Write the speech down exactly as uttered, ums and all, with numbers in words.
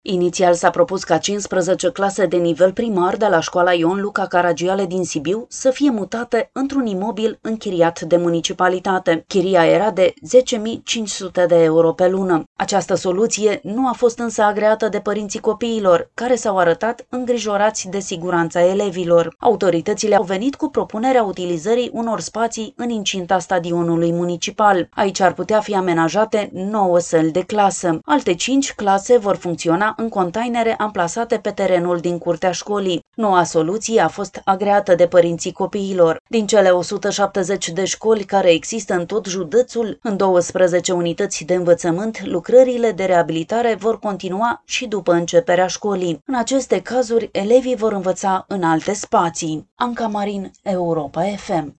Inițial s-a propus ca cincisprezece clase de nivel primar de la școala Ion Luca Caragiale din Sibiu să fie mutate într-un imobil închiriat de municipalitate. Chiria era de zece mii cinci sute de euro pe lună. Această soluție nu a fost însă agreată de părinții copiilor, care s-au arătat îngrijorați de siguranța elevilor. Autoritățile au venit cu propunerea utilizării unor spații în incinta stadionului municipal. Aici ar putea fi amenajate nouă săli de clasă. Alte cinci clase vor funcționa în containere amplasate pe terenul din curtea școlii. Noua soluție a fost agreată de părinții copiilor. Din cele o sută șaptezeci de școli care există în tot județul, în douăsprezece unități de învățământ, lucrările de reabilitare vor continua și după începerea școlii. În aceste cazuri, elevii vor învăța în alte spații. Anca Marin, Europa F M.